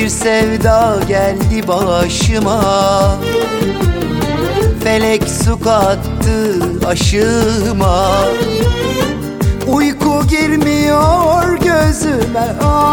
sevda geldi başıma, felek su kattı aşıma. Uyku girmiyor gözüme,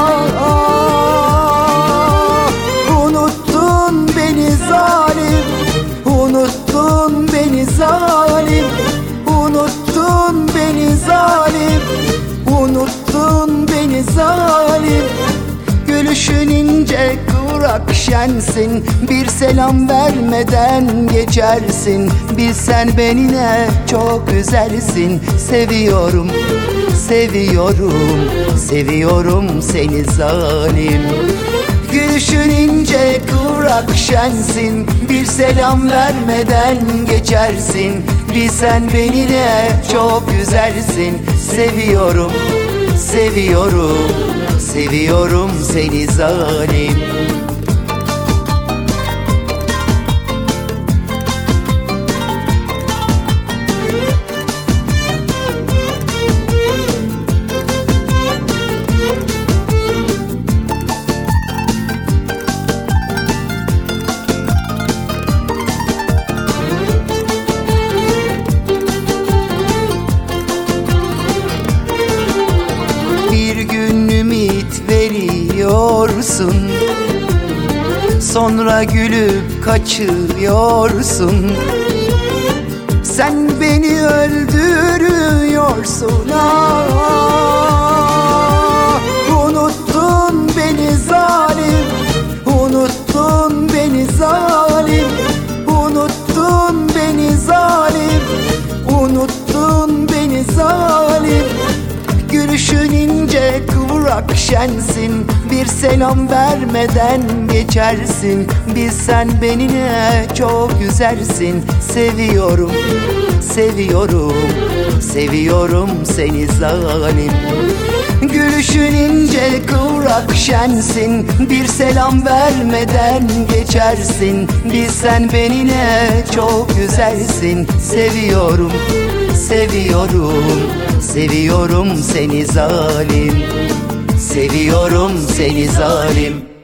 unuttun beni zalim, unuttun beni zalim, unuttun beni zalim, unuttun beni zalim. Gülüşün ince kıvrak şensin, bir selam vermeden geçersin. Bilsen beni ne çok üzersin. Seviyorum, seviyorum, seviyorum seni zalim. Gülüşün ince kıvrak şensin, bir selam vermeden geçersin. Bilsen beni ne çok üzersin. Seviyorum, seviyorum, seviyorum seni zalim. Bir gün ümit veriyorsun, sonra gülüp kaçıyorsun. Sen beni öldürüyorsun, unuttun beni zalim, unuttun beni zalim, unuttun beni zalim, unuttun beni zalim. Gülüşün ince kıvrak şensin, bir selam vermeden geçersin. Bilsen beni ne çok üzersin. Seviyorum, seviyorum, seviyorum seni zalim. Gülüşün ince kıvrak şensin, bir selam vermeden geçersin. Bilsen beni ne çok üzersin. Seviyorum, seviyorum, seviyorum seni zalim. Seviyorum seni zalim.